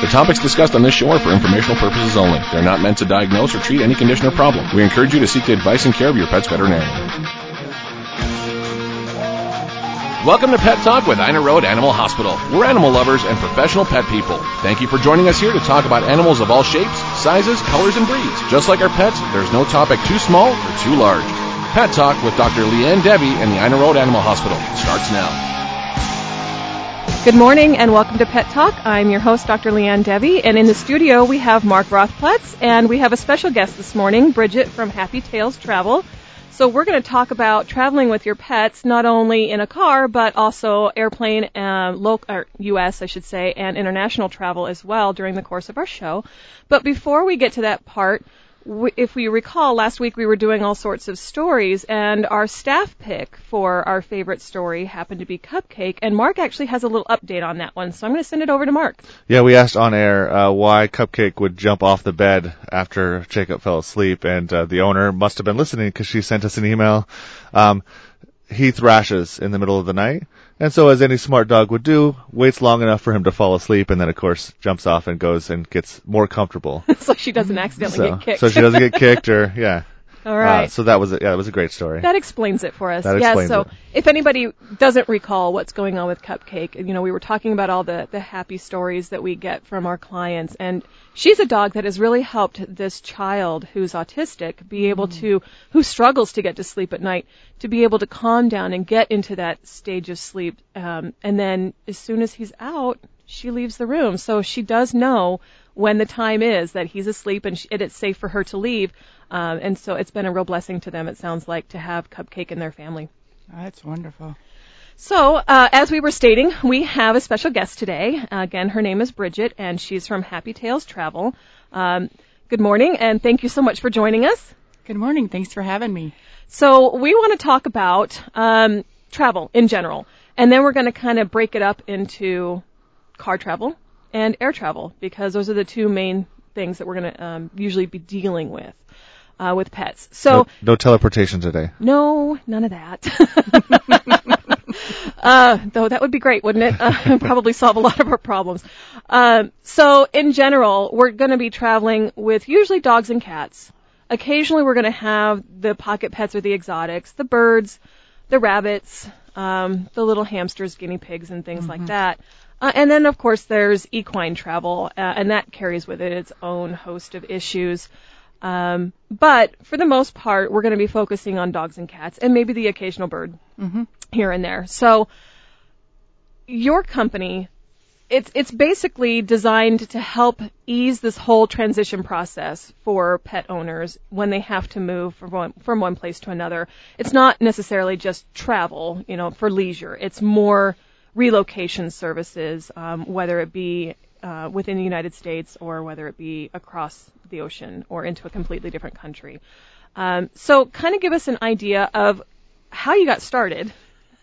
The topics discussed on this show are for informational purposes only. They're not meant to diagnose or treat any condition or problem. We encourage you to seek the advice and care of your pet's veterinarian. Welcome to Pet Talk with Ina Road Animal Hospital. We're animal lovers and professional pet people. Thank you for joining us here to talk about animals of all shapes, sizes, colors, and breeds. Just like our pets, there's no topic too small or too large. Pet Talk with Dr. Leanne Debbie and the Ina Road Animal Hospital starts now. Good morning and welcome to Pet Talk. I'm your host, Dr. Leanne Debbie, and in the studio we have Mark Rothplatz, and we have a special guest this morning, Bridget from Happy Tails Travel. So we're going to talk about traveling with your pets, not only in a car, but also airplane, U.S., I should say, and international travel as well during the course of our show. But before we get to that part, if we recall, last week we were doing all sorts of stories, and our staff pick for our favorite story happened to be Cupcake, and Mark actually has a little update on that one, so I'm going to send it over to Mark. Yeah, we asked on air why Cupcake would jump off the bed after Jacob fell asleep, and the owner must have been listening because she sent us an email. He thrashes in the middle of the night, and so as any smart dog would do, waits long enough for him to fall asleep, and then, of course, jumps off and goes and gets more comfortable. So she doesn't accidentally get kicked. So she doesn't get kicked yeah. All right. So that was it was a great story. That explains it for us. That explains it. If anybody doesn't recall what's going on with Cupcake, we were talking about all the happy stories that we get from our clients, and she's a dog that has really helped this child who's autistic be able to, who struggles to get to sleep at night, to be able to calm down and get into that stage of sleep. And then as soon as he's out, she leaves the room. So she does know when the time is that he's asleep and it's safe for her to leave. And so it's been a real blessing to them, it sounds like, to have Cupcake in their family. Oh, that's wonderful. So, as we were stating, we have a special guest today. Again, her name is Bridget, and she's from Happy Tails Travel. Good morning, and thank you so much for joining us. Good morning. Thanks for having me. So, we want to talk about travel in general, and then we're going to kind of break it up into car travel and air travel, because those are the two main things that we're going to usually be dealing with pets. So no teleportation today. No, none of that. Though that would be great, wouldn't it? Probably solve a lot of our problems. So in general, we're going to be traveling with usually dogs and cats. Occasionally we're going to have the pocket pets or the exotics, the birds, the rabbits, the little hamsters, guinea pigs, and things like that. And then, of course, there's equine travel, and that carries with it its own host of issues. But for the most part, we're going to be focusing on dogs and cats and maybe the occasional bird here and there. So your company, it's basically designed to help ease this whole transition process for pet owners when they have to move from one place to another. It's not necessarily just travel, for leisure. It's more relocation services, whether it be within the United States or whether it be across the ocean or into a completely different country. So kind of give us an idea of how you got started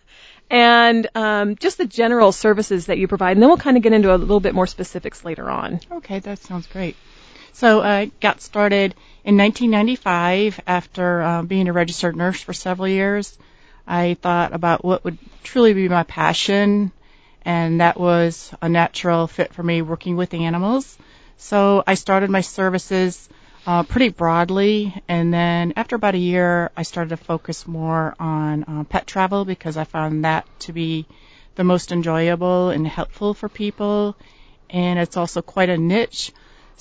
and just the general services that you provide, and then we'll kind of get into a little bit more specifics later on. Okay, that sounds great. So I got started in 1995 after being a registered nurse for several years. I thought about what would truly be my passion, and that was a natural fit for me, working with animals. So I started my services pretty broadly, and then after about a year, I started to focus more on pet travel because I found that to be the most enjoyable and helpful for people, and it's also quite a niche.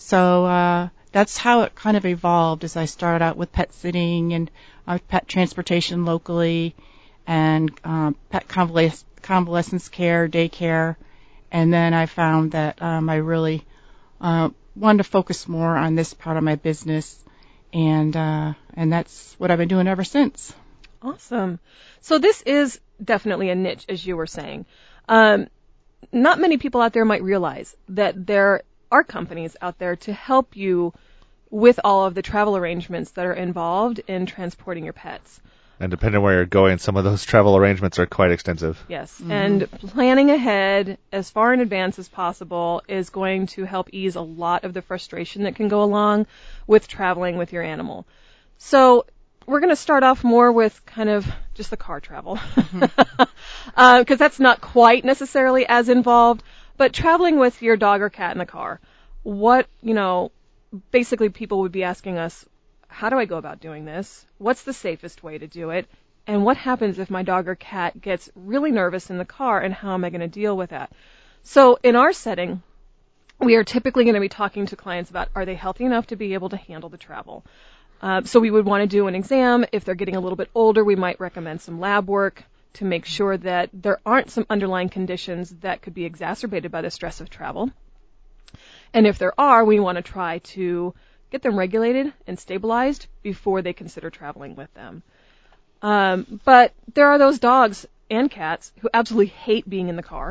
So that's how it kind of evolved, as I started out with pet sitting and pet transportation locally, and pet convalescence care, daycare, and then I found that I really wanted to focus more on this part of my business, and that's what I've been doing ever since. Awesome. So this is definitely a niche, as you were saying. Not many people out there might realize that there are companies out there to help you with all of the travel arrangements that are involved in transporting your pets. And depending on where you're going, some of those travel arrangements are quite extensive. Yes, and planning ahead as far in advance as possible is going to help ease a lot of the frustration that can go along with traveling with your animal. So we're going to start off more with kind of just the car travel, because that's not quite necessarily as involved. But traveling with your dog or cat in the car, basically people would be asking us, how do I go about doing this? What's the safest way to do it? And what happens if my dog or cat gets really nervous in the car, and how am I going to deal with that? So in our setting, we are typically going to be talking to clients about, are they healthy enough to be able to handle the travel? So we would want to do an exam. If they're getting a little bit older, we might recommend some lab work to make sure that there aren't some underlying conditions that could be exacerbated by the stress of travel. And if there are, we want to try to get them regulated and stabilized before they consider traveling with them. But there are those dogs and cats who absolutely hate being in the car.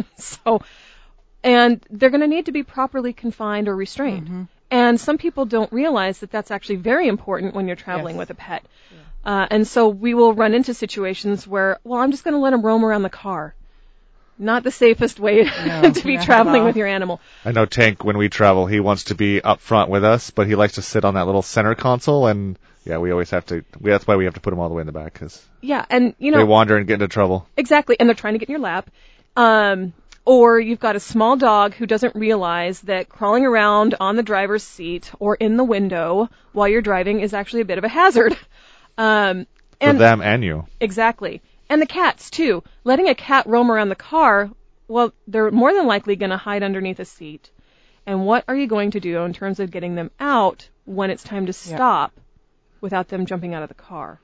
And they're going to need to be properly confined or restrained. Mm-hmm. And some people don't realize that that's actually very important when you're traveling with a pet. Yeah. And so we will run into situations where, I'm just going to let them roam around the car. Not the safest way to be traveling with your animal. I know Tank, when we travel, he wants to be up front with us, but he likes to sit on that little center console, and we always have to, that's why we have to put him all the way in the back, because they wander and get into trouble. Exactly, and they're trying to get in your lap. Or you've got a small dog who doesn't realize that crawling around on the driver's seat or in the window while you're driving is actually a bit of a hazard. For them and you. Exactly. And the cats, too. Letting a cat roam around the car, they're more than likely going to hide underneath a seat. And what are you going to do in terms of getting them out when it's time to stop without them jumping out of the car?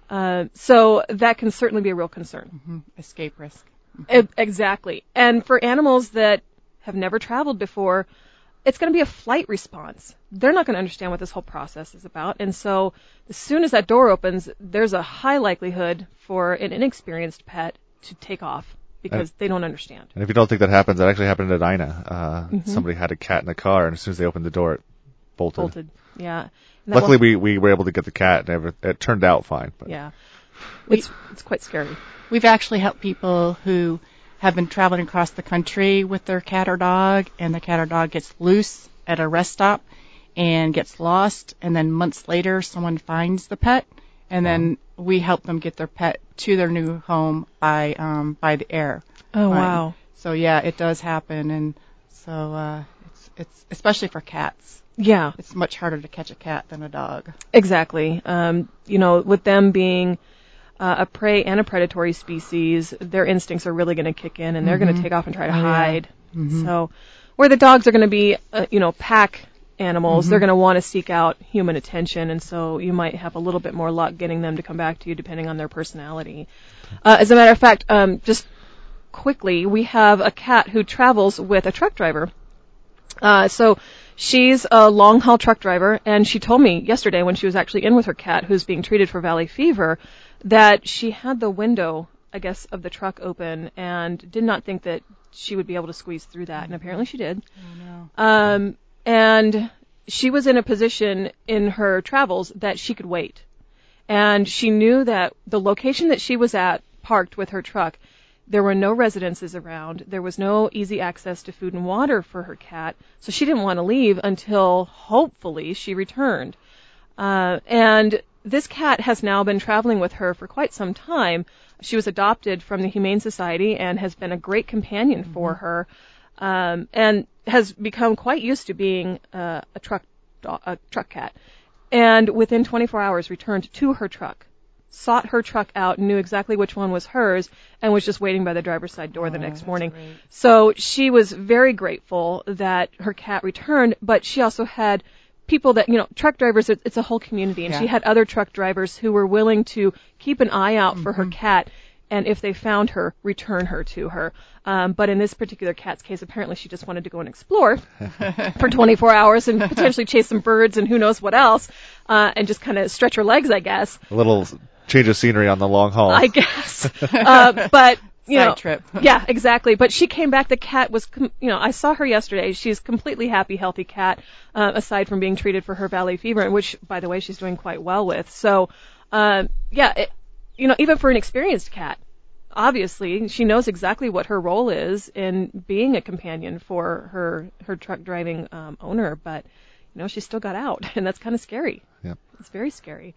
So that can certainly be a real concern. Mm-hmm. Escape risk. Exactly. And for animals that have never traveled before, it's going to be a flight response. They're not going to understand what this whole process is about. And so as soon as that door opens, there's a high likelihood for an inexperienced pet to take off because they don't understand. And if you don't think that happens, that actually happened at Ina. Somebody had a cat in the car, and as soon as they opened the door, it bolted. Yeah. Luckily, we were able to get the cat, and it turned out fine. But. Yeah. It's quite scary. We've actually helped people who have been traveling across the country with their cat or dog, and the cat or dog gets loose at a rest stop and gets lost, and then months later someone finds the pet, and then we help them get their pet to their new home by the air. Oh, wow. So it does happen, and so it's especially for cats. Yeah. It's much harder to catch a cat than a dog. Exactly. With them being a prey and a predatory species, their instincts are really going to kick in, and they're going to take off and try to hide. Yeah. Mm-hmm. So where the dogs are going to be, pack animals, they're going to want to seek out human attention, and so you might have a little bit more luck getting them to come back to you depending on their personality. As a matter of fact, just quickly, we have a cat who travels with a truck driver. So she's a long-haul truck driver, and she told me yesterday when she was actually in with her cat who's being treated for valley fever that she had the window, I guess, of the truck open and did not think that she would be able to squeeze through that, and apparently she did. Oh, no. And she was in a position in her travels that she could wait. And she knew that the location that she was at, parked with her truck, there were no residences around. There was no easy access to food and water for her cat, so she didn't want to leave until, hopefully, she returned. And this cat has now been traveling with her for quite some time. She was adopted from the Humane Society and has been a great companion for her, and has become quite used to being a truck cat. And within 24 hours returned to her truck, sought her truck out, knew exactly which one was hers, and was just waiting by the driver's side door the next morning. Great. So she was very grateful that her cat returned, but she also had people that, truck drivers, it's a whole community, and she had other truck drivers who were willing to keep an eye out for her cat, and if they found her, return her to her. But in this particular cat's case, apparently she just wanted to go and explore for 24 hours and potentially chase some birds and who knows what else, and just kind of stretch her legs, I guess. A little change of scenery on the long haul. I guess. But Side trip. Yeah, exactly. But she came back. The cat was, I saw her yesterday. She's a completely happy, healthy cat, aside from being treated for her valley fever, which, by the way, she's doing quite well with. So, even for an experienced cat, obviously, she knows exactly what her role is in being a companion for her truck driving owner. But, she still got out, and that's kind of scary. Yep. It's very scary.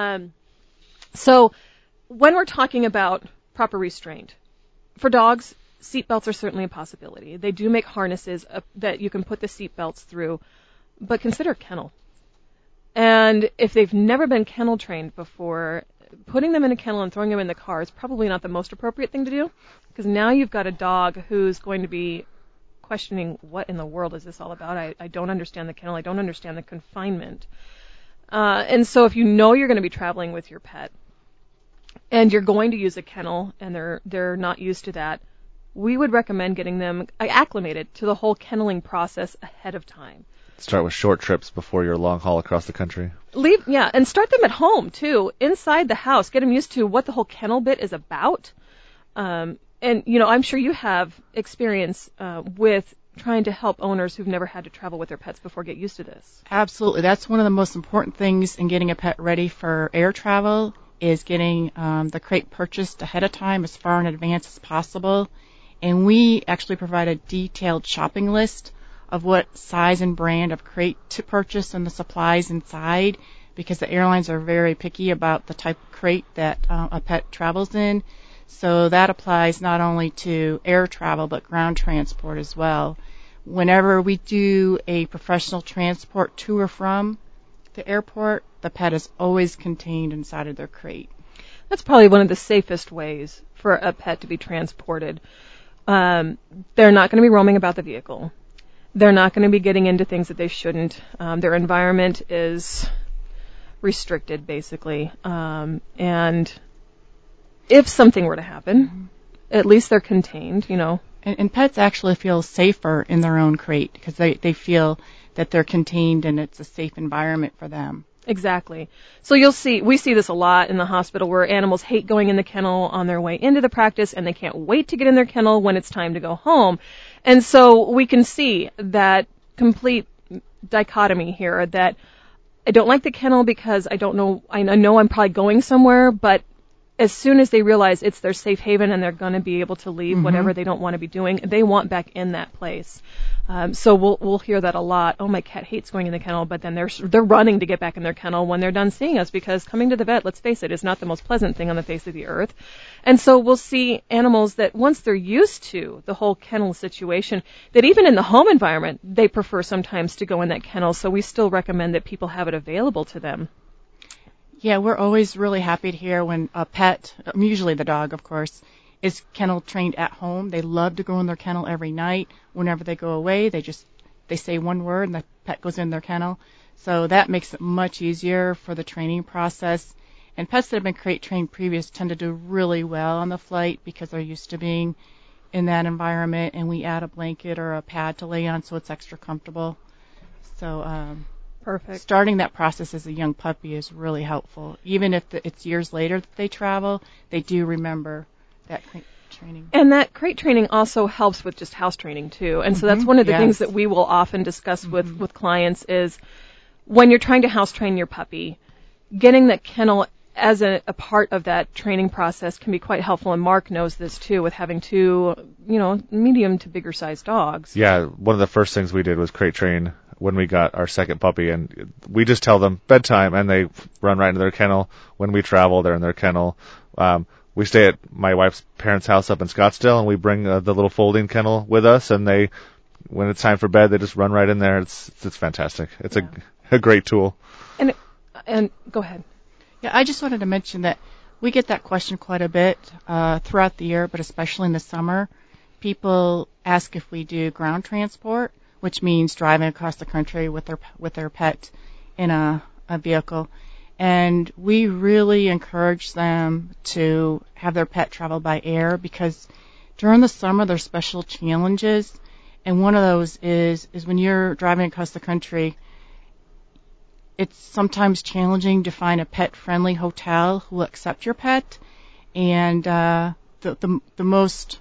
So when we're talking about proper restraint, for dogs, seat belts are certainly a possibility. They do make harnesses that you can put the seat belts through, but consider kennel. And if they've never been kennel trained before, putting them in a kennel and throwing them in the car is probably not the most appropriate thing to do, because now you've got a dog who's going to be questioning, what in the world is this all about? I don't understand the kennel. I don't understand the confinement. And so if you know you're going to be traveling with your pet and you're going to use a kennel and they're not used to that, we would recommend getting them acclimated to the whole kenneling process ahead of time. Start with short trips before your long haul across the country. And start them at home too, inside the house. Get them used to what the whole kennel bit is about. And, I'm sure you have experience with trying to help owners who've never had to travel with their pets before get used to this. Absolutely. That's one of the most important things in getting a pet ready for air travel is getting the crate purchased ahead of time as far in advance as possible. And we actually provide a detailed shopping list of what size and brand of crate to purchase and the supplies inside, because the airlines are very picky about the type of crate that a pet travels in. So that applies not only to air travel, but ground transport as well. Whenever we do a professional transport to or from the airport, the pet is always contained inside of their crate. That's probably one of the safest ways for a pet to be transported. They're not going to be roaming about the vehicle. They're not going to be getting into things that they shouldn't. Their environment is restricted, basically. And if something were to happen, at least they're contained, And pets actually feel safer in their own crate because they feel that they're contained and it's a safe environment for them. Exactly. So we see this a lot in the hospital where animals hate going in the kennel on their way into the practice and they can't wait to get in their kennel when it's time to go home. And so we can see that complete dichotomy here that I don't like the kennel because I know I'm probably going somewhere, but as soon as they realize it's their safe haven and they're going to be able to leave whatever they don't want to be doing, they want back in that place. So we'll hear that a lot. Oh, my cat hates going in the kennel, but then they're running to get back in their kennel when they're done seeing us, because coming to the vet, let's face it, is not the most pleasant thing on the face of the earth. And so we'll see animals that once they're used to the whole kennel situation, that even in the home environment, they prefer sometimes to go in that kennel. So we still recommend that people have it available to them. Yeah, we're always really happy to hear when a pet, usually the dog, of course, is kennel trained at home. They love to go in their kennel every night. Whenever they go away, they say one word and the pet goes in their kennel. So that makes it much easier for the training process. And pets that have been crate trained previous tend to do really well on the flight because they're used to being in that environment, and we add a blanket or a pad to lay on so it's extra comfortable. So Perfect. Starting that process as a young puppy is really helpful. Even if it's years later that they travel, they do remember that crate training. And that crate training also helps with just house training, too. And so that's one of the things that we will often discuss with clients is when you're trying to house train your puppy, getting that kennel as a part of that training process can be quite helpful. And Mark knows this, too, with having two, medium to bigger sized dogs. Yeah, one of the first things we did was crate train when we got our second puppy, and we just tell them bedtime and they run right into their kennel. When we travel, they're in their kennel. We stay at my wife's parents' house up in Scottsdale, and we bring the little folding kennel with us, and when it's time for bed, they just run right in there. It's fantastic. It's a great tool. And go ahead. Yeah, I just wanted to mention that we get that question quite a bit throughout the year, but especially in the summer. People ask if we do ground transport, which means driving across the country with their pet in a vehicle. And we really encourage them to have their pet travel by air because during the summer there's special challenges. And one of those is when you're driving across the country, it's sometimes challenging to find a pet-friendly hotel who will accept your pet. And the most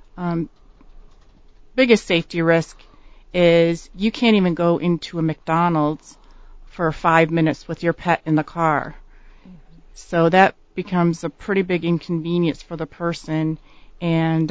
biggest safety risk is you can't even go into a McDonald's for 5 minutes with your pet in the car. So that becomes a pretty big inconvenience for the person. And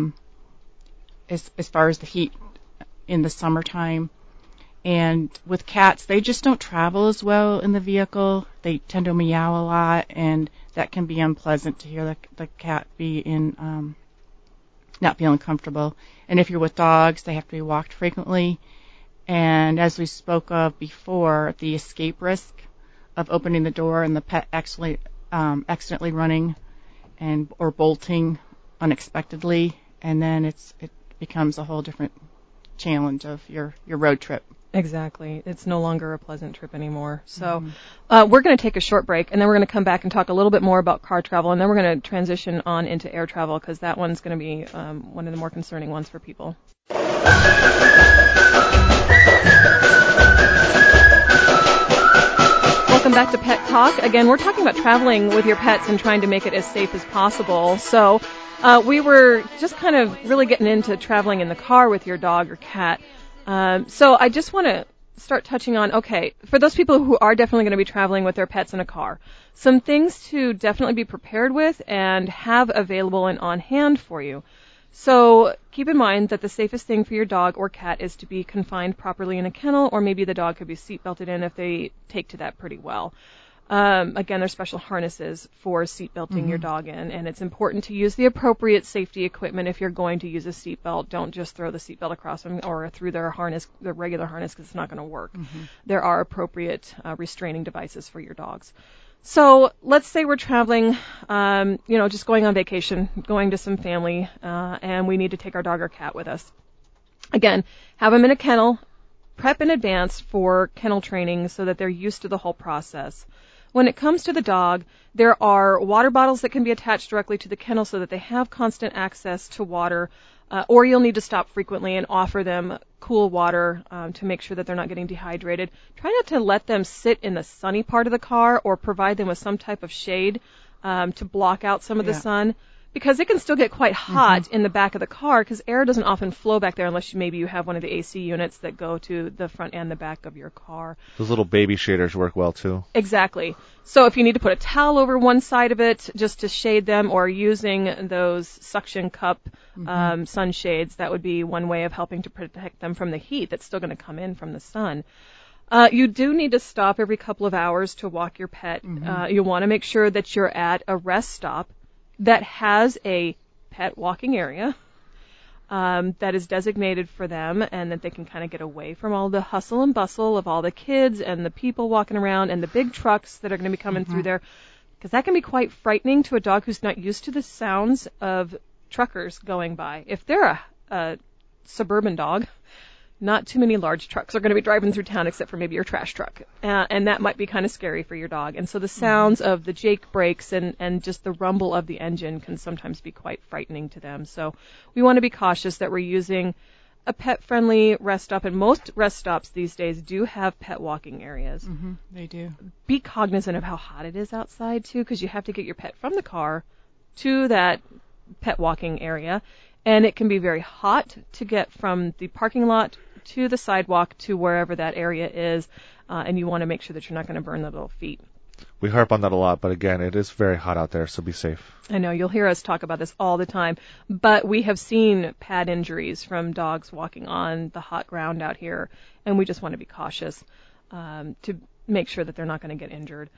as far as the heat in the summertime. And with cats, they just don't travel as well in the vehicle. They tend to meow a lot, and that can be unpleasant to hear the cat be in not feeling comfortable. And if you're with dogs, they have to be walked frequently. And as we spoke of before, the escape risk of opening the door and the pet actually accidentally running or bolting unexpectedly, and then it becomes a whole different challenge of your road trip. Exactly. It's no longer a pleasant trip anymore. So we're going to take a short break, and then we're going to come back and talk a little bit more about car travel, and then we're going to transition on into air travel, because that one's going to be one of the more concerning ones for people. Welcome back to Pet Talk. Again, we're talking about traveling with your pets and trying to make it as safe as possible. So we were just kind of really getting into traveling in the car with your dog or cat. So I just want to start touching on, okay, for those people who are definitely going to be traveling with their pets in a car, some things to definitely be prepared with and have available and on hand for you. So keep in mind that the safest thing for your dog or cat is to be confined properly in a kennel, or maybe the dog could be seat belted in if they take to that pretty well. Again, there's special harnesses for seat belting your dog in, and it's important to use the appropriate safety equipment if you're going to use a seat belt. Don't just throw the seat belt across them or through their harness, their regular harness, because it's not going to work. There are appropriate restraining devices for your dogs. So let's say we're traveling, just going on vacation, going to some family, and we need to take our dog or cat with us. Again, have them in a kennel, prep in advance for kennel training so that they're used to the whole process. When it comes to the dog, there are water bottles that can be attached directly to the kennel so that they have constant access to water, or you'll need to stop frequently and offer them cool water to make sure that they're not getting dehydrated. Try not to let them sit in the sunny part of the car or provide them with some type of shade to block out some of the sun, because it can still get quite hot in the back of the car, because air doesn't often flow back there unless maybe you have one of the AC units that go to the front and the back of your car. Those little baby shaders work well too. Exactly. So if you need to put a towel over one side of it just to shade them, or using those suction cup sunshades, that would be one way of helping to protect them from the heat that's still going to come in from the sun. You do need to stop every couple of hours to walk your pet. You want to make sure that you're at a rest stop that has a pet walking area that is designated for them, and that they can kind of get away from all the hustle and bustle of all the kids and the people walking around and the big trucks that are going to be coming through there, because that can be quite frightening to a dog who's not used to the sounds of truckers going by. If they're a suburban dog, not too many large trucks are going to be driving through town except for maybe your trash truck. And that might be kind of scary for your dog. And so the sounds of the Jake brakes and just the rumble of the engine can sometimes be quite frightening to them. So we want to be cautious that we're using a pet-friendly rest stop. And most rest stops these days do have pet walking areas. They do. Be cognizant of how hot it is outside, too, because you have to get your pet from the car to that pet walking area. And it can be very hot to get from the parking lot to the sidewalk to wherever that area is, and you want to make sure that you're not going to burn the little feet. We harp on that a lot, but again, it is very hot out there, so be safe. I know, you'll hear us talk about this all the time, but we have seen pad injuries from dogs walking on the hot ground out here, and we just want to be cautious to make sure that they're not going to get injured.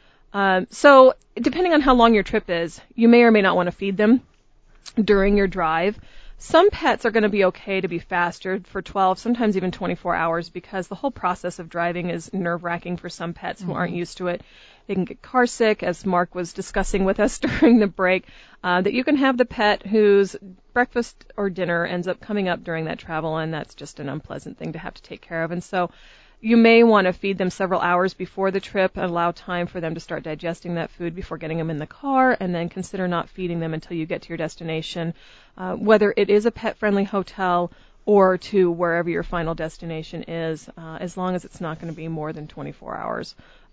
So depending on how long your trip is, you may or may not want to feed them during your drive. Some pets are going to be okay to be faster for 12, sometimes even 24 hours, because the whole process of driving is nerve-wracking for some pets who aren't used to it. They can get car sick, as Mark was discussing with us during the break, that you can have the pet whose breakfast or dinner ends up coming up during that travel, and that's just an unpleasant thing to have to take care of. And so you may want to feed them several hours before the trip and allow time for them to start digesting that food before getting them in the car, and then consider not feeding them until you get to your destination, whether it is a pet-friendly hotel or to wherever your final destination is, as long as it's not going to be more than 24 hours.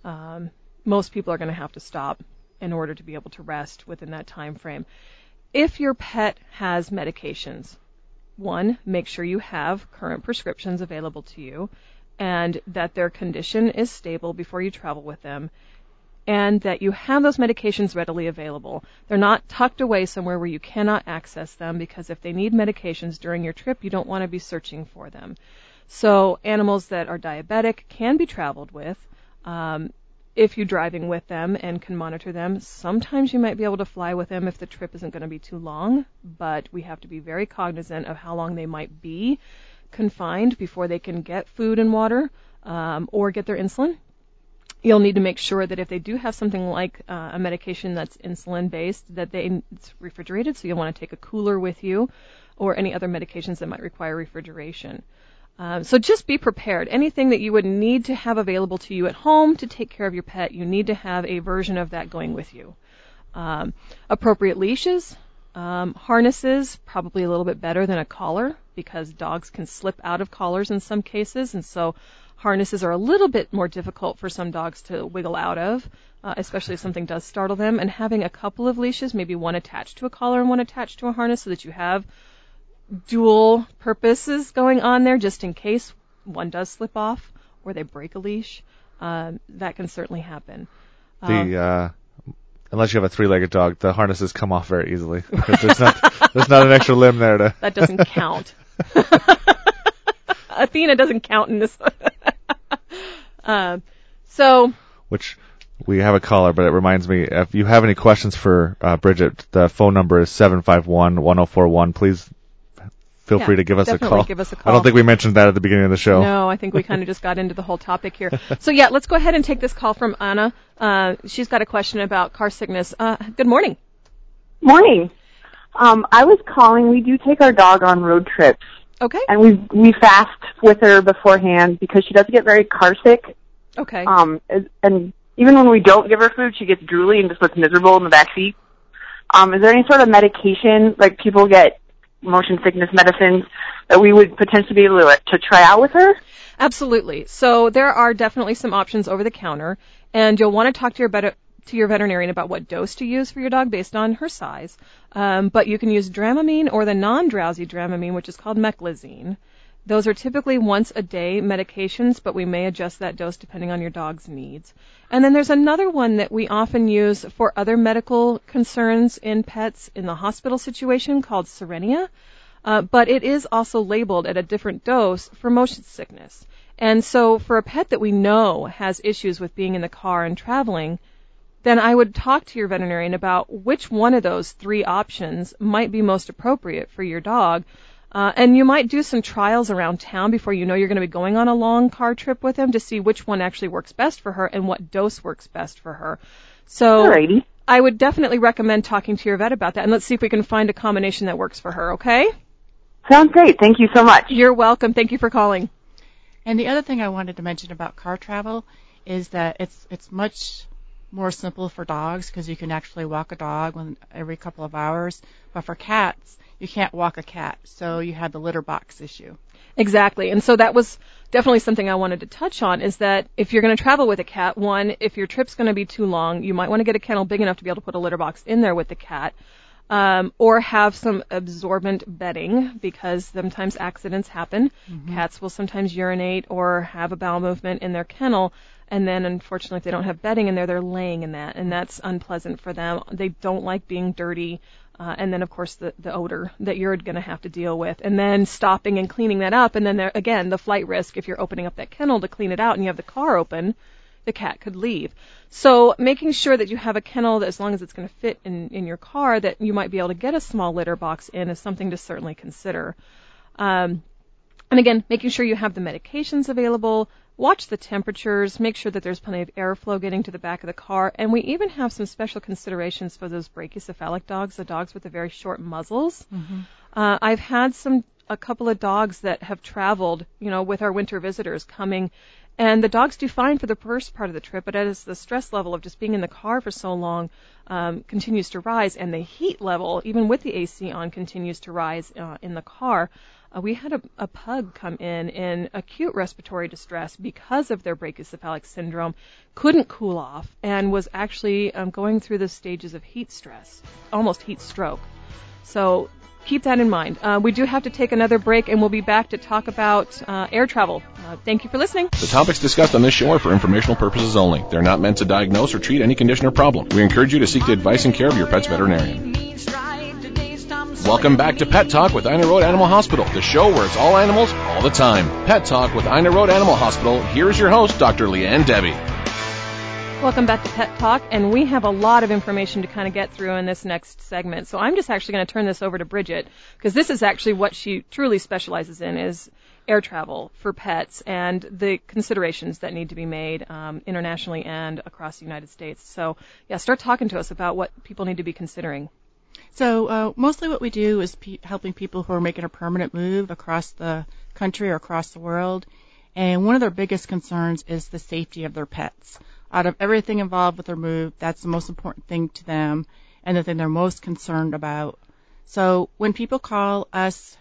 Most people are going to have to stop in order to be able to rest within that time frame. If your pet has medications, one, make sure you have current prescriptions available to you, and that their condition is stable before you travel with them, and that you have those medications readily available. They're not tucked away somewhere where you cannot access them, because if they need medications during your trip, you don't want to be searching for them. So animals that are diabetic can be traveled with. if you're driving with them and can monitor them. Sometimes you might be able to fly with them if the trip isn't going to be too long, but we have to be very cognizant of how long they might be confined before they can get food and water or get their insulin. You'll need to make sure that if they do have something like a medication that's insulin-based, that it's refrigerated, so you'll want to take a cooler with you, or any other medications that might require refrigeration. So just be prepared. Anything that you would need to have available to you at home to take care of your pet, you need to have a version of that going with you. Appropriate leashes, harnesses, probably a little bit better than a collar, because dogs can slip out of collars in some cases, and so harnesses are a little bit more difficult for some dogs to wiggle out of, especially if something does startle them. And having a couple of leashes, maybe one attached to a collar and one attached to a harness, so that you have dual purposes going on there, just in case one does slip off or they break a leash. That can certainly happen. Unless you have a three-legged dog, the harnesses come off very easily. There's not an extra limb there to. That doesn't count. Athena doesn't count in this. Which we have a caller, but it reminds me, if you have any questions for Bridget, the phone number is 751-1041. Please feel free to give us a call. Give us a call. I don't think we mentioned that at the beginning of the show. No, I think we kind of just got into the whole topic here. So yeah, let's go ahead and take this call from Anna. She's got a question about car sickness. Good morning. Morning. I was calling. We do take our dog on road trips. Okay. And we fast with her beforehand because she does get very car sick. Okay. And even when we don't give her food, she gets drooly and just looks miserable in the back seat. Is there any sort of medication, like people get motion sickness medicines, that we would potentially be able to try out with her? Absolutely. So there are definitely some options over the counter, and you'll want to talk to your veterinarian about what dose to use for your dog based on her size. But you can use Dramamine or the non-drowsy Dramamine, which is called Meclizine. Those are typically once-a-day medications, but we may adjust that dose depending on your dog's needs. And then there's another one that we often use for other medical concerns in pets in the hospital situation called Cerenia, but it is also labeled at a different dose for motion sickness. And so for a pet that we know has issues with being in the car and traveling, then I would talk to your veterinarian about which one of those three options might be most appropriate for your dog. And you might do some trials around town before you know you're going to be going on a long car trip with them to see which one actually works best for her and what dose works best for her. So Alrighty. I would definitely recommend talking to your vet about that, and let's see if we can find a combination that works for her, okay? Sounds great. Thank you so much. You're welcome. Thank you for calling. And the other thing I wanted to mention about car travel is that it's much more simple for dogs because you can actually walk a dog every couple of hours. But for cats, you can't walk a cat, so you have the litter box issue. Exactly. And so that was definitely something I wanted to touch on, is that if you're going to travel with a cat, one, if your trip's going to be too long, you might want to get a kennel big enough to be able to put a litter box in there with the cat, or have some absorbent bedding, because sometimes accidents happen. Mm-hmm. Cats will sometimes urinate or have a bowel movement in their kennel, and then unfortunately if they don't have bedding in there, they're laying in that, and that's unpleasant for them. They don't like being dirty. And then, of course, the odor that you're going to have to deal with. And then stopping and cleaning that up. And then, again, the flight risk, if you're opening up that kennel to clean it out and you have the car open, the cat could leave. So making sure that you have a kennel that, as long as it's going to fit in your car, that you might be able to get a small litter box in is something to certainly consider. And again, making sure you have the medications available. Watch the temperatures, make sure that there's plenty of airflow getting to the back of the car, and we even have some special considerations for those brachycephalic dogs, the dogs with the very short muzzles. Mm-hmm. I've had a couple of dogs that have traveled, with our winter visitors coming, and the dogs do fine for the first part of the trip, but as the stress level of just being in the car for so long continues to rise, and the heat level, even with the AC on, continues to rise in the car. We had a pug come in acute respiratory distress because of their brachycephalic syndrome, couldn't cool off, and was actually going through the stages of heat stress, almost heat stroke. So keep that in mind. We do have to take another break, and we'll be back to talk about air travel. Thank you for listening. The topics discussed on this show are for informational purposes only. They're not meant to diagnose or treat any condition or problem. We encourage you to seek the advice and care of your pet's veterinarian. Welcome back to Pet Talk with Ina Road Animal Hospital, the show where it's all animals all the time. Pet Talk with Ina Road Animal Hospital. Here's your host, Dr. Leanne Debbie. Welcome back to Pet Talk, and we have a lot of information to kind of get through in this next segment. So I'm just actually going to turn this over to Bridget, because this is actually what she truly specializes in, is air travel for pets and the considerations that need to be made internationally and across the United States. So, yeah, start talking to us about what people need to be considering. So mostly what we do is helping people who are making a permanent move across the country or across the world. And one of their biggest concerns is the safety of their pets. Out of everything involved with their move, that's the most important thing to them and the thing they're most concerned about. So when people call us,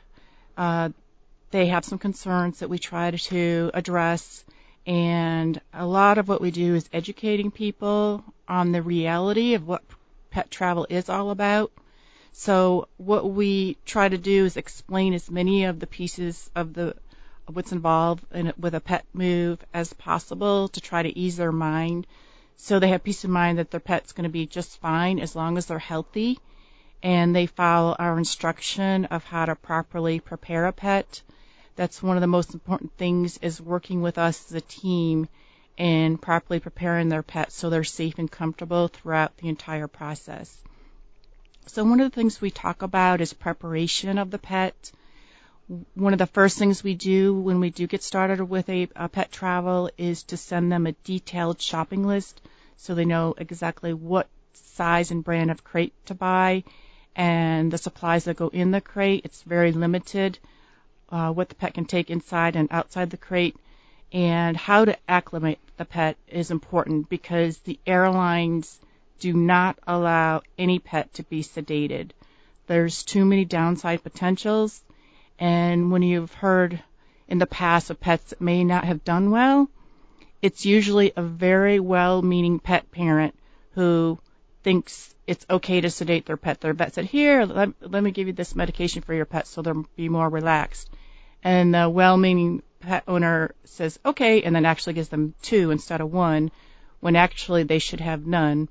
they have some concerns that we try to address. And a lot of what we do is educating people on the reality of what pet travel is all about. So what we try to do is explain as many of the pieces of what's involved with a pet move as possible to try to ease their mind, so they have peace of mind that their pet's going to be just fine as long as they're healthy, and they follow our instruction of how to properly prepare a pet. That's one of the most important things, is working with us as a team and properly preparing their pet so they're safe and comfortable throughout the entire process. So one of the things we talk about is preparation of the pet. One of the first things we do when we do get started with a pet travel is to send them a detailed shopping list so they know exactly what size and brand of crate to buy and the supplies that go in the crate. It's very limited what the pet can take inside and outside the crate, and how to acclimate the pet is important because the airlines do not allow any pet to be sedated. There's too many downside potentials. And when you've heard in the past of pets that may not have done well, it's usually a very well-meaning pet parent who thinks it's okay to sedate their pet. Their vet said, here, let me give you this medication for your pet so they'll be more relaxed. And the well-meaning pet owner says, okay, and then actually gives them 2 instead of 1, when actually they should have none.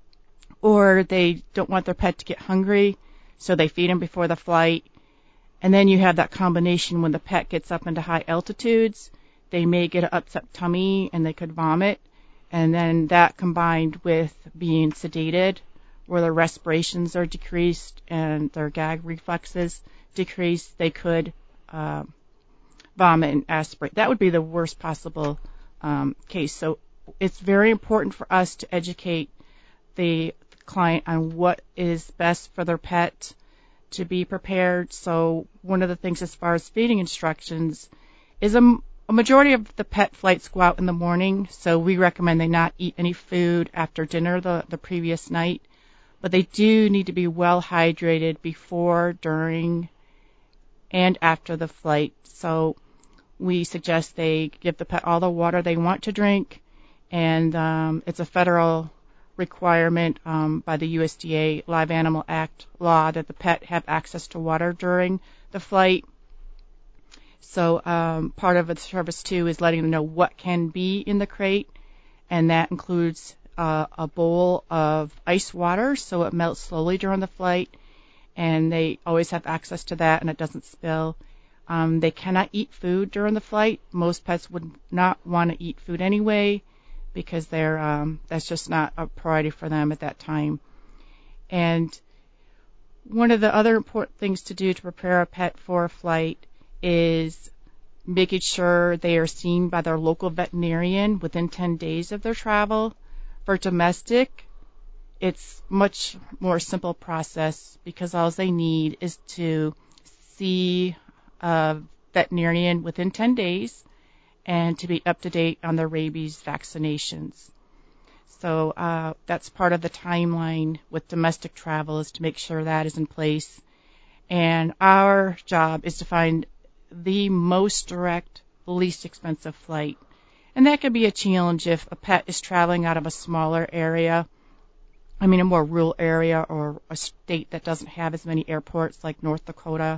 Or they don't want their pet to get hungry, so they feed them before the flight. And then you have that combination when the pet gets up into high altitudes, they may get an upset tummy and they could vomit. And then that combined with being sedated, where their respirations are decreased and their gag reflexes decreased, they could vomit and aspirate. That would be the worst possible case. So it's very important for us to educate the client on what is best for their pet, to be prepared. So one of the things as far as feeding instructions is a majority of the pet flights go out in the morning, so we recommend they not eat any food after dinner the previous night, but they do need to be well hydrated before, during, and after the flight. So we suggest they give the pet all the water they want to drink, and it's a federal requirement by the USDA Live Animal Act law that the pet have access to water during the flight. So part of the service too is letting them know what can be in the crate, and that includes a bowl of ice water so it melts slowly during the flight, and they always have access to that and it doesn't spill. They cannot eat food during the flight. Most pets would not want to eat food anyway, because that's just not a priority for them at that time. And one of the other important things to do to prepare a pet for a flight is making sure they are seen by their local veterinarian within 10 days of their travel. For domestic, it's much more simple process because all they need is to see a veterinarian within 10 days and to be up to date on their rabies vaccinations. So that's part of the timeline with domestic travel, is to make sure that is in place. And our job is to find the most direct, least expensive flight. And that could be a challenge if a pet is traveling out of a smaller area, a more rural area, or a state that doesn't have as many airports like North Dakota,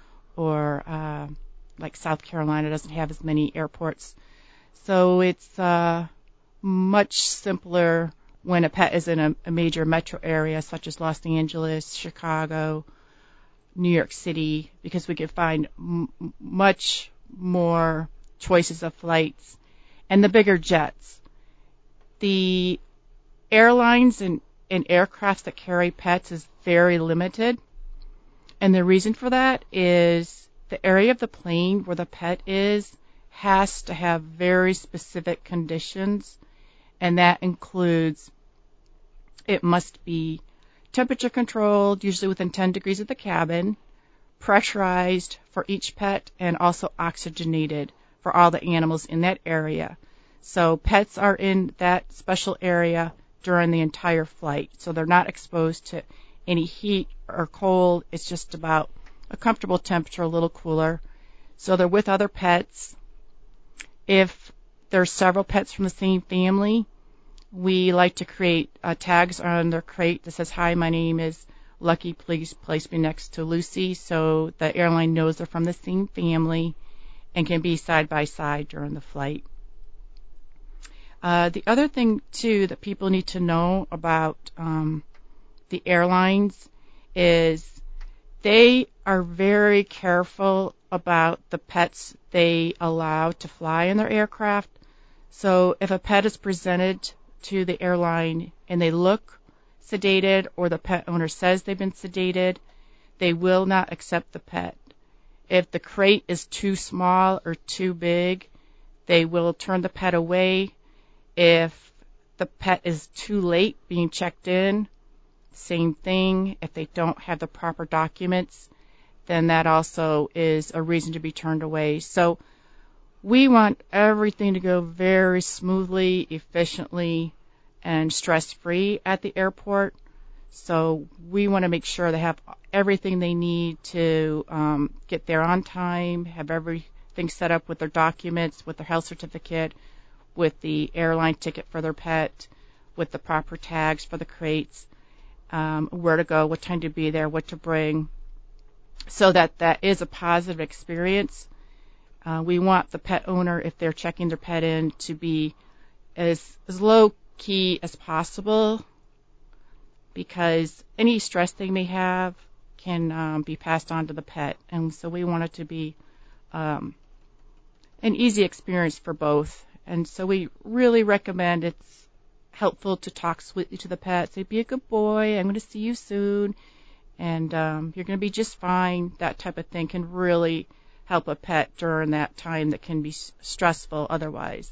or like South Carolina doesn't have as many airports. So it's much simpler when a pet is in a major metro area such as Los Angeles, Chicago, New York City, because we can find much more choices of flights. And the bigger jets. The airlines and aircrafts that carry pets is very limited. And the reason for that is the area of the plane where the pet is has to have very specific conditions, and that includes it must be temperature controlled, usually within 10 degrees of the cabin, pressurized for each pet, and also oxygenated for all the animals in that area. So pets are in that special area during the entire flight, so they're not exposed to any heat or cold. It's just about a comfortable temperature, a little cooler. So they're with other pets. If there's several pets from the same family, we like to create tags on their crate that says, "Hi, my name is Lucky, please place me next to Lucy," so the airline knows they're from the same family and can be side by side during the flight. The other thing, too, that people need to know about the airlines is they are very careful about the pets they allow to fly in their aircraft. So if a pet is presented to the airline and they look sedated, or the pet owner says they've been sedated, they will not accept the pet. If the crate is too small or too big, they will turn the pet away. If the pet is too late being checked in, same thing. If they don't have the proper documents, then that also is a reason to be turned away. So we want everything to go very smoothly, efficiently, and stress-free at the airport. So we want to make sure they have everything they need to get there on time, have everything set up with their documents, with their health certificate, with the airline ticket for their pet, with the proper tags for the crates, where to go, what time to be there, what to bring, so that that is a positive experience. We want the pet owner, if they're checking their pet in, to be as low-key as possible, because any stress they may have can be passed on to the pet. And so we want it to be an easy experience for both. And so we really recommend it's helpful to talk sweetly to the pet, say, "Be a good boy, I'm going to see you soon, and you're going to be just fine." That type of thing can really help a pet during that time that can be stressful otherwise.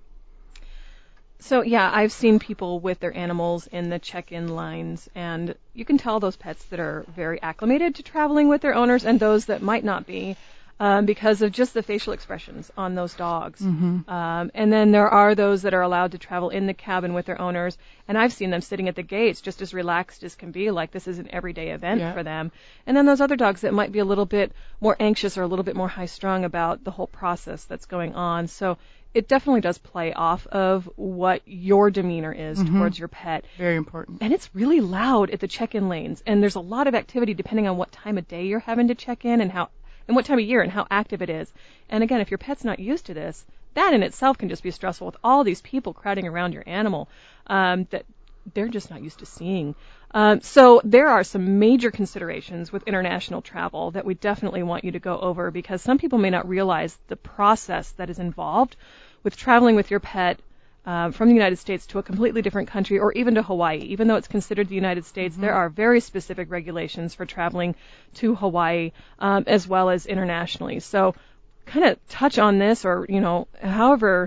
So, yeah, I've seen people with their animals in the check-in lines, and you can tell those pets that are very acclimated to traveling with their owners and those that might not be, because of just the facial expressions on those dogs. Mm-hmm. And then there are those that are allowed to travel in the cabin with their owners, and I've seen them sitting at the gates just as relaxed as can be, like this is an everyday event for them. And then those other dogs that might be a little bit more anxious or a little bit more high-strung about the whole process that's going on. So it definitely does play off of what your demeanor is towards your pet. Very important. And it's really loud at the check-in lanes, and there's a lot of activity depending on what time of day you're having to check in and what time of year and how active it is. And again, if your pet's not used to this, that in itself can just be stressful with all these people crowding around your animal that they're just not used to seeing. So there are some major considerations with international travel that we definitely want you to go over, because some people may not realize the process that is involved with traveling with your pet from the United States to a completely different country, or even to Hawaii. Even though it's considered the United States, there are very specific regulations for traveling to Hawaii, as well as internationally. So kind of touch on this, or, however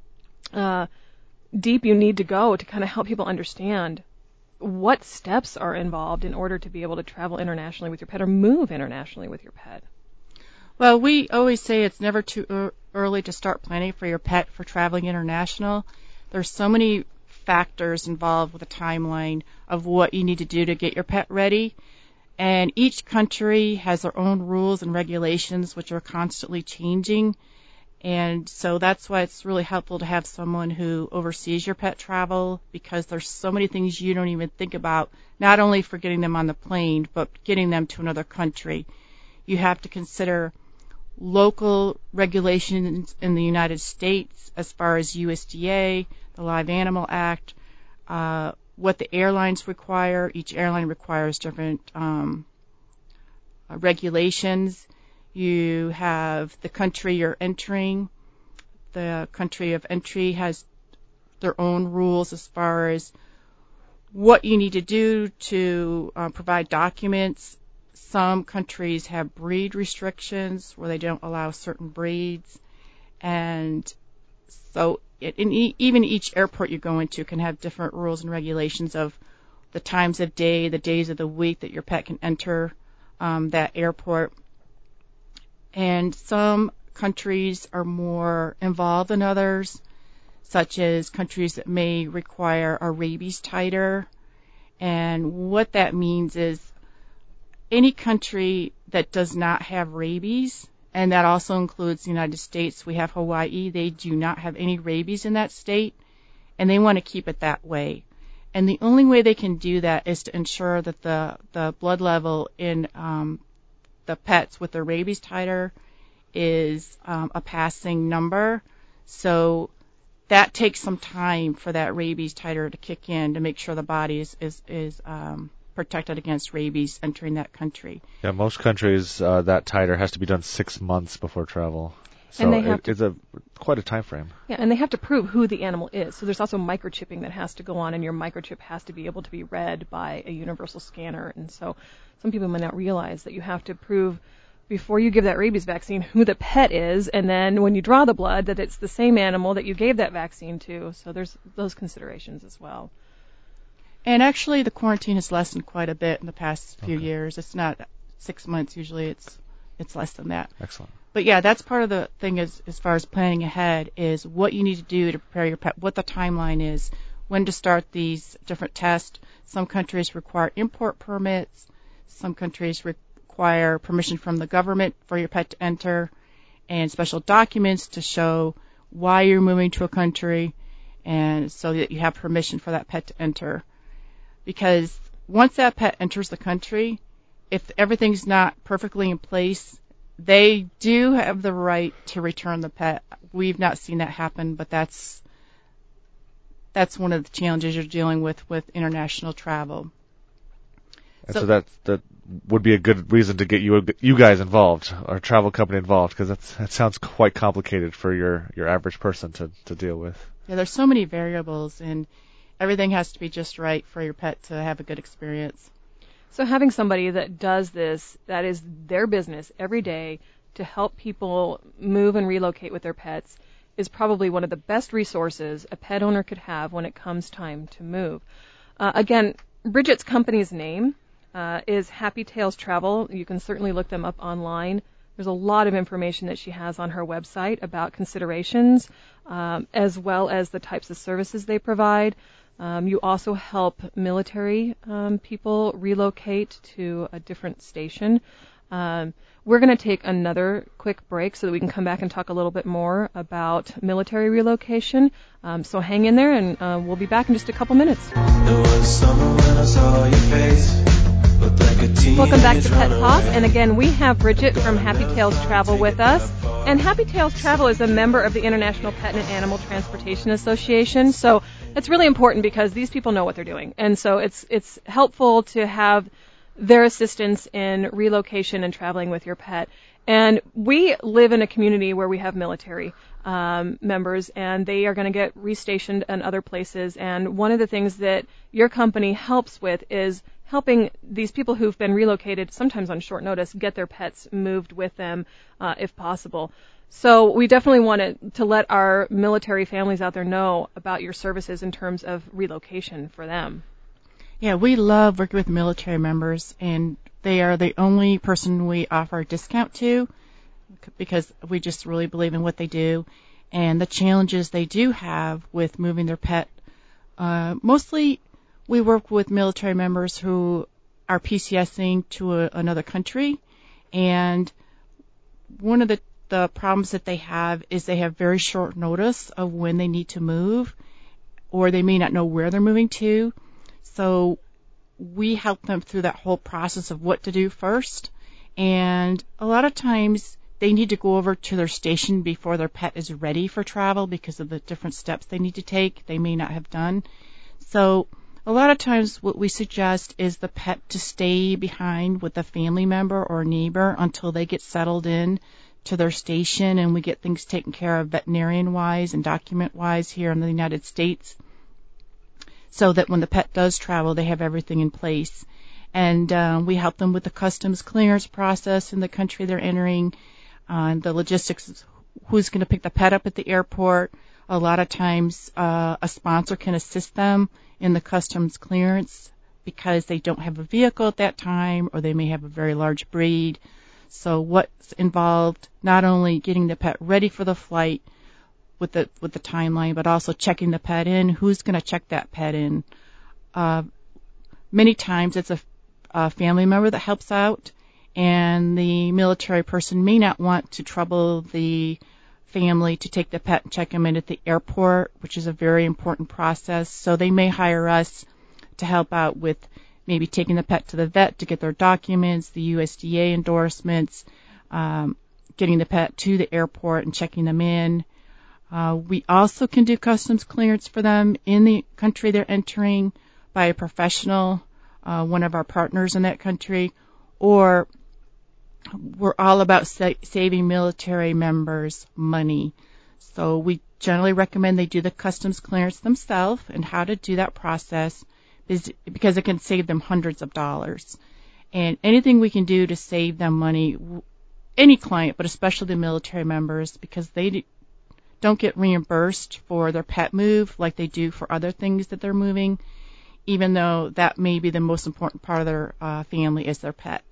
deep you need to go to kind of help people understand what steps are involved in order to be able to travel internationally with your pet or move internationally with your pet. Well, we always say it's never too early to start planning for your pet for traveling international. There's so many factors involved with a timeline of what you need to do to get your pet ready. And each country has their own rules and regulations, which are constantly changing. And so that's why it's really helpful to have someone who oversees your pet travel, because there's so many things you don't even think about, not only for getting them on the plane, but getting them to another country. You have to consider local regulations in the United States as far as USDA, the Live Animal Act, what the airlines require. Each airline requires different regulations. You have the country you're entering. The country of entry has their own rules as far as what you need to do to provide documents. Some countries have breed restrictions where they don't allow certain breeds. And so even each airport you go into can have different rules and regulations of the times of day, the days of the week that your pet can enter that airport. And some countries are more involved than others, such as countries that may require a rabies titer. And what that means is any country that does not have rabies, and that also includes the United States. We have Hawaii. They do not have any rabies in that state, and they want to keep it that way. And the only way they can do that is to ensure that the blood level in the pets with the rabies titer is a passing number. So that takes some time for that rabies titer to kick in to make sure the body is protected against rabies entering that country. Yeah, most countries that titer has to be done 6 months before travel. So it's quite a time frame. Yeah, and they have to prove who the animal is. So there's also microchipping that has to go on, and your microchip has to be able to be read by a universal scanner. And so some people may not realize that you have to prove before you give that rabies vaccine who the pet is, and then when you draw the blood that it's the same animal that you gave that vaccine to. So there's those considerations as well. And actually the quarantine has lessened quite a bit in the past few years. It's not 6 months. Usually it's less than that. Excellent. But yeah, that's part of the thing as far as planning ahead is what you need to do to prepare your pet, what the timeline is, when to start these different tests. Some countries require import permits. Some countries require permission from the government for your pet to enter, and special documents to show why you're moving to a country, and so that you have permission for that pet to enter. Because once that pet enters the country, if everything's not perfectly in place, they do have the right to return the pet. We've not seen that happen, but that's one of the challenges you're dealing with international travel. And so that would be a good reason to get you guys involved, or a travel company involved, because that sounds quite complicated for your average person to deal with. Yeah, there's so many variables, and everything has to be just right for your pet to have a good experience. So having somebody that does this, that is their business every day to help people move and relocate with their pets, is probably one of the best resources a pet owner could have when it comes time to move. Again, Bridget's company's name is Happy Tails Travel. You can certainly look them up online. There's a lot of information that she has on her website about considerations, as well as the types of services they provide. You also help military people relocate to a different station. We're going to take another quick break so that we can come back and talk a little bit more about military relocation. So hang in there, and we'll be back in just a couple minutes. There was summer when I saw your face. Welcome back to Pet Talk, and again, we have Bridget from Happy Tails Travel with us. And Happy Tails Travel is a member of the International Pet and Animal Transportation Association, so it's really important because these people know what they're doing. And so it's helpful to have their assistance in relocation and traveling with your pet. And we live in a community where we have military members, and they are going to get restationed in other places. And one of the things that your company helps with is helping these people who've been relocated, sometimes on short notice, get their pets moved with them if possible. So we definitely want to let our military families out there know about your services in terms of relocation for them. Yeah, we love working with military members, and they are the only person we offer a discount to because we just really believe in what they do and the challenges they do have with moving their pet. Mostly we work with military members who are PCSing to another country, and one of the problems that they have is they have very short notice of when they need to move, or they may not know where they're moving to. So we help them through that whole process of what to do first. And a lot of times they need to go over to their station before their pet is ready for travel because of the different steps they need to take they may not have done. So a lot of times what we suggest is the pet to stay behind with a family member or neighbor until they get settled in to their station and we get things taken care of veterinarian-wise and document-wise here in the United States. so that when the pet does travel, they have everything in place. And we help them with the customs clearance process in the country they're entering, the logistics, who's going to pick the pet up at the airport. A lot of times a sponsor can assist them in the customs clearance because they don't have a vehicle at that time, or they may have a very large breed. So what's involved, not only getting the pet ready for the flight with the timeline, but also checking the pet in. Who's going to check that pet in? Many times it's a family member that helps out, and the military person may not want to trouble the family to take the pet and check them in at the airport, which is a very important process. So they may hire us to help out with maybe taking the pet to the vet to get their documents, the USDA endorsements, getting the pet to the airport and checking them in. We also can do customs clearance for them in the country they're entering by a professional, one of our partners in that country, or we're all about saving military members money. So we generally recommend they do the customs clearance themselves and how to do that process, because it can save them hundreds of dollars. And anything we can do to save them money, any client, but especially the military members, because they don't get reimbursed for their pet move like they do for other things that they're moving, even though that may be the most important part of their family is their pets.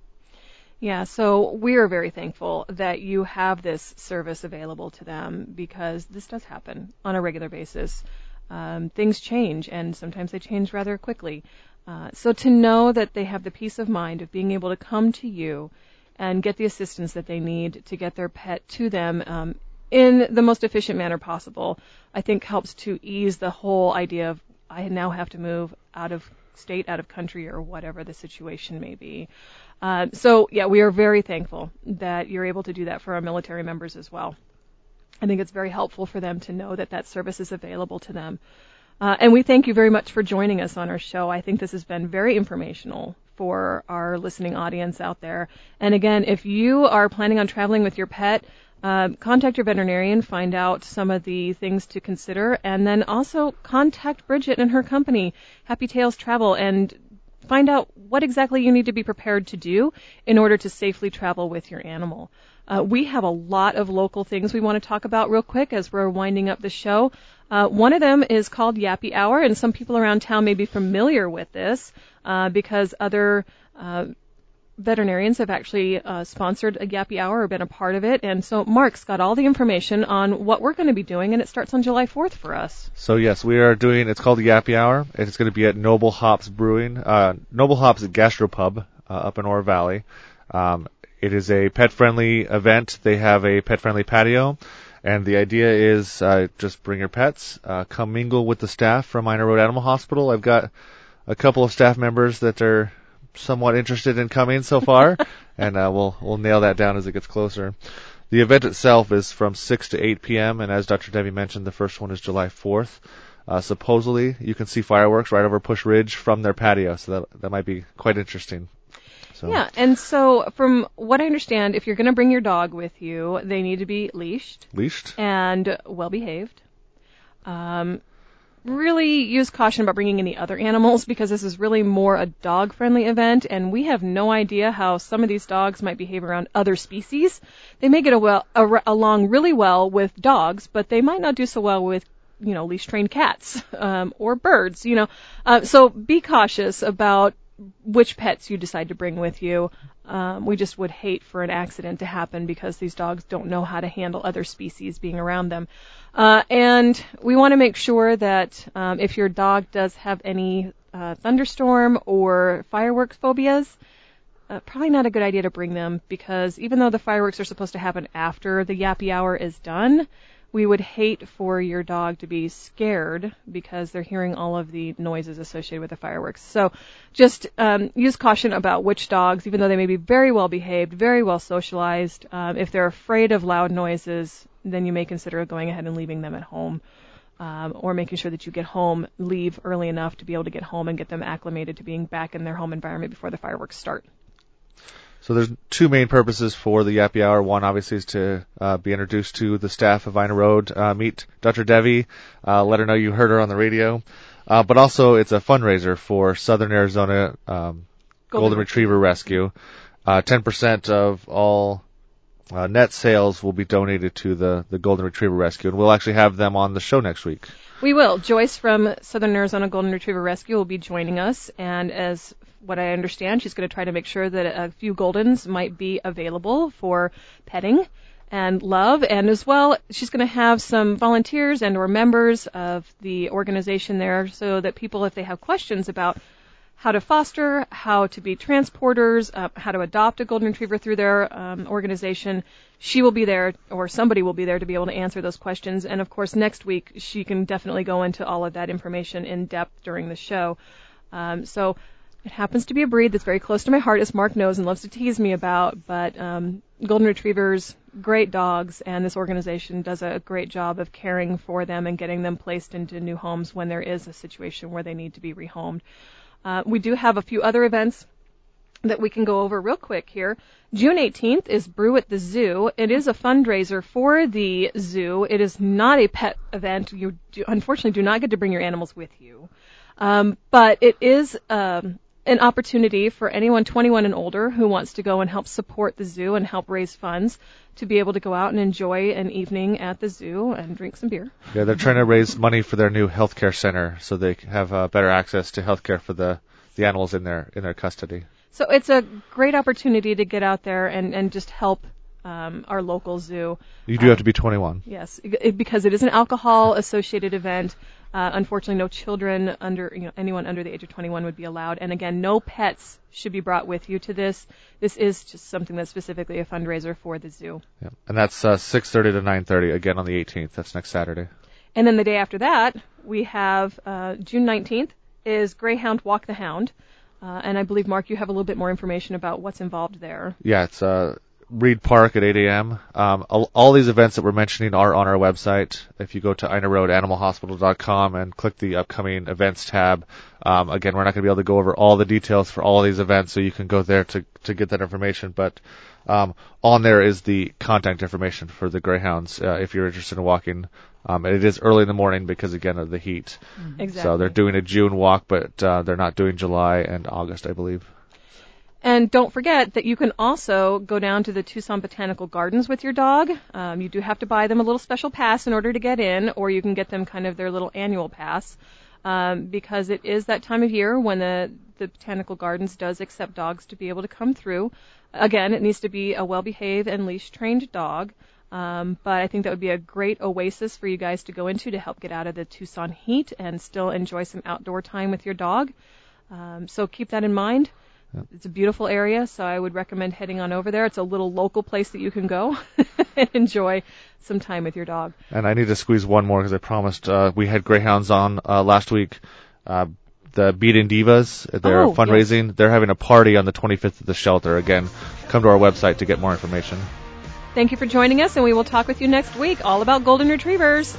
Yeah, so we are very thankful that you have this service available to them, because this does happen on a regular basis. Things change, and sometimes they change rather quickly. So to know that they have the peace of mind of being able to come to you and get the assistance that they need to get their pet to them in the most efficient manner possible, I think helps to ease the whole idea of I now have to move out of state, out of country, or whatever the situation may be. So, yeah, we are very thankful that you're able to do that for our military members as well. I think it's very helpful for them to know that that service is available to them. And we thank you very much for joining us on our show. I think this has been very informational for our listening audience out there. And again, if you are planning on traveling with your pet, contact your veterinarian, find out some of the things to consider, and then also contact Bridget and her company, Happy Tails Travel, and find out what exactly you need to be prepared to do in order to safely travel with your animal. We have a lot of local things we want to talk about real quick as we're winding up the show. One of them is called Yappy Hour, and some people around town may be familiar with this because other veterinarians have actually sponsored a Yappy Hour or been a part of it. And so Mark's got all the information on what we're going to be doing, and it starts on July 4th for us. So yes, we are doing, it's called the Yappy Hour. It's going to be at Noble Hops Brewing, Noble Hops Gastropub up in Ore Valley. It is a pet-friendly event. They have a pet-friendly patio, and the idea is just bring your pets, come mingle with the staff from Minor Road Animal Hospital. I've got a couple of staff members that are somewhat interested in coming so far, and we'll nail that down as it gets closer. The event itself is from 6 to 8 p.m., and as Dr. Debbie mentioned, the first one is July 4th. Supposedly, you can see fireworks right over Push Ridge from their patio, so that might be quite interesting. So. Yeah, and so from what I understand, if you're going to bring your dog with you, they need to be leashed and well-behaved. Really use caution about bringing any other animals, because this is really more a dog-friendly event, and we have no idea how some of these dogs might behave around other species. They may get along really well with dogs, but they might not do so well with, leash-trained cats or birds, So be cautious about which pets you decide to bring with you. We just would hate for an accident to happen because these dogs don't know how to handle other species being around them. And we want to make sure that if your dog does have any thunderstorm or fireworks phobias, probably not a good idea to bring them, because even though the fireworks are supposed to happen after the Yappy Hour is done, we would hate for your dog to be scared because they're hearing all of the noises associated with the fireworks. So just use caution about which dogs, even though they may be very well behaved, very well socialized, if they're afraid of loud noises, then you may consider going ahead and leaving them at home, or making sure that you leave early enough to be able to get home and get them acclimated to being back in their home environment before the fireworks start. So there's two main purposes for the Yappy Hour. One, obviously, is to be introduced to the staff of Ina Road, meet Dr. Devi, let her know you heard her on the radio. But also it's a fundraiser for Southern Arizona Golden Retriever Rescue. 10% of all net sales will be donated to the Golden Retriever Rescue, and we'll actually have them on the show next week. We will. Joyce from Southern Arizona Golden Retriever Rescue will be joining us, and as what I understand, she's going to try to make sure that a few Goldens might be available for petting and love, and as well, she's going to have some volunteers and or members of the organization there so that people, if they have questions about how to foster, how to be transporters, how to adopt a Golden Retriever through their organization, she will be there, or somebody will be there to be able to answer those questions. And of course, next week, she can definitely go into all of that information in depth during the show. So it happens to be a breed that's very close to my heart, as Mark knows and loves to tease me about, but Golden Retrievers, great dogs, and this organization does a great job of caring for them and getting them placed into new homes when there is a situation where they need to be rehomed. We do have a few other events that we can go over real quick here. June 18th is Brew at the Zoo. It is a fundraiser for the zoo. It is not a pet event. You unfortunately do not get to bring your animals with you. But it is an opportunity for anyone 21 and older who wants to go and help support the zoo and help raise funds to be able to go out and enjoy an evening at the zoo and drink some beer. Yeah, they're trying to raise money for their new healthcare center so they have better access to healthcare for the animals in their custody. So it's a great opportunity to get out there and just help our local zoo. You do have to be 21. Yes, because it is an alcohol-associated event. Unfortunately, no children anyone under the age of 21 would be allowed. And again, no pets should be brought with you to this. This is just something that's specifically a fundraiser for the zoo. Yeah. And that's 6:30 to 9:30 again on the 18th. That's next Saturday. And then the day after that, we have June 19th is Greyhound Walk the Hound. And I believe, Mark, you have a little bit more information about what's involved there. Yeah, it's Reed Park at 8 a.m. All these events that we're mentioning are on our website. If you go to inaroadanimalhospital.com and click the upcoming events tab, again, we're not going to be able to go over all the details for all of these events, so you can go there to get that information. But on there is the contact information for the Greyhounds if you're interested in walking. And it is early in the morning because, again, of the heat. Exactly. So they're doing a June walk, but they're not doing July and August, I believe. And don't forget that you can also go down to the Tucson Botanical Gardens with your dog. You do have to buy them a little special pass in order to get in, or you can get them kind of their little annual pass, because it is that time of year when the Botanical Gardens does accept dogs to be able to come through. Again, it needs to be a well-behaved and leash-trained dog. But I think that would be a great oasis for you guys to go into to help get out of the Tucson heat and still enjoy some outdoor time with your dog. So keep that in mind. It's a beautiful area, so I would recommend heading on over there. It's a little local place that you can go and enjoy some time with your dog. And I need to squeeze one more because I promised we had Greyhounds on last week. The Beat-In Divas, they're fundraising. Yes. They're having a party on the 25th at the shelter. Again, come to our website to get more information. Thank you for joining us, and we will talk with you next week all about Golden Retrievers.